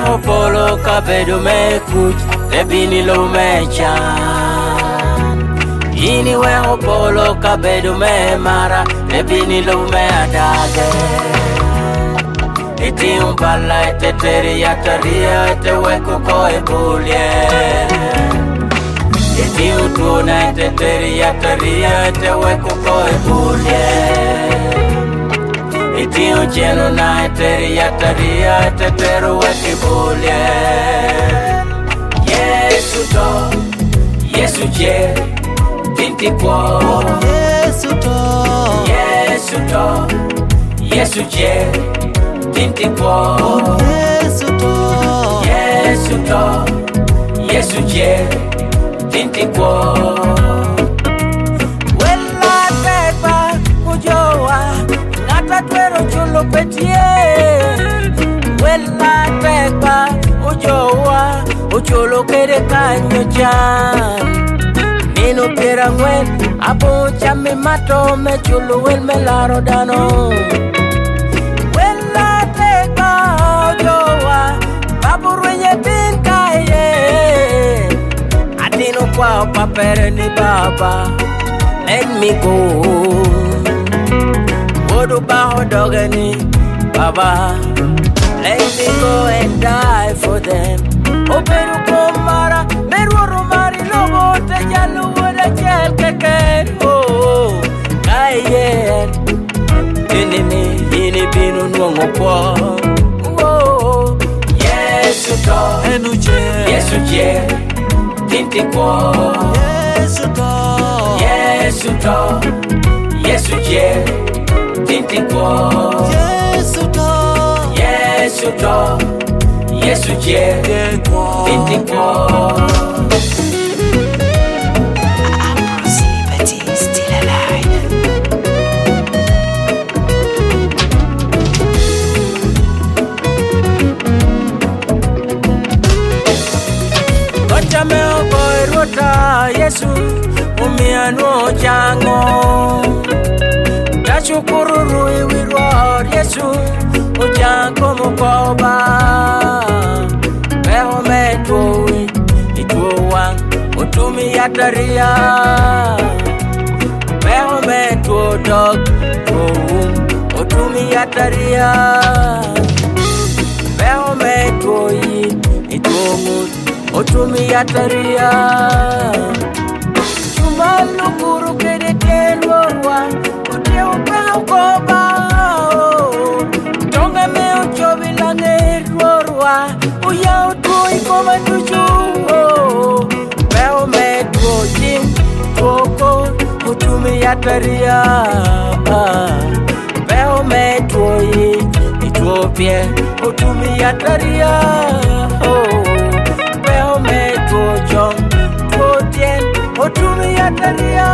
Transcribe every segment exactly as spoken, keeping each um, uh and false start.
opolo kabedo me kuch lebini lo mecha. Ini we opolo kabedo me mara lebini lo me adage. Iti umbala ete teri ataria ete weko koe bulye. Iti utuna ete teri ataria ete weko koe bulye. Iti ucheno na ete ataria ete teru weki bulye. Yesu to, Yesu je, tinti kwa. Yesu to, Yesu to, Yesu je, tinti kwa. Yesu to, Yesu to, Yesu je, tinti kwa. Wela pepa ujowa, ngata twero chulo petie. Wela pepa ujowa, uchulo kere kanyo jan. Nino pera ngwen, apo chame mato me chulo wel me laro dano. Wela teka ojowa, babu rwenye bin kaye. Adino kwa papere ni baba, let me go. Wodu baho dogani, baba, let me go and die for them. Operu komara, meru rumari lobo te jalu wada chel keke. Oh, kayen, ini ni ini binu nuango po. Oh, Yesu to, enu je, Yesu je, tinti ko. Yesu to, Yesu to, Yesu je, tinti ko. Yesu to, Yesu to, Yesu je, tinti ko. Ambrose Liberty is still alive. Kocha meo koi rota Yesu, umiano chango. Tashukuru rui wirwa Yesu, ujango mukoba. Beho metui, ituwa, utumi yataria. Beho metu dog, utumi yataria. Beho metui, ituwa, utumi yataria. Chumalu kuru kede telwa, uti upeo koba. Tonga me uchobi lange rorwa, uya utui koma tuju. Beo me tuojim, tuoko, utumi yataria. Beo me tuoyi, ituopie, utumi yataria. Beo me tuojong, tuotien, utumi yataria.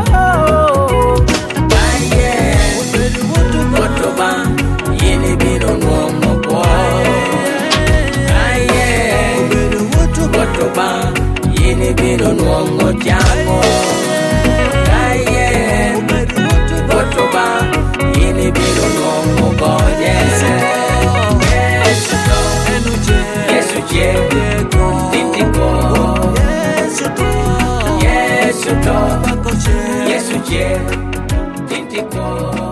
Aye, otoba, yini bino nuongo kwa. Aye, otoba, yini bino nuongo chango. Aye, otoba, yini bino nuongo goje. Yesu to, Yesu je, tinti ko. Yesu to, Yesu je, tinti ko.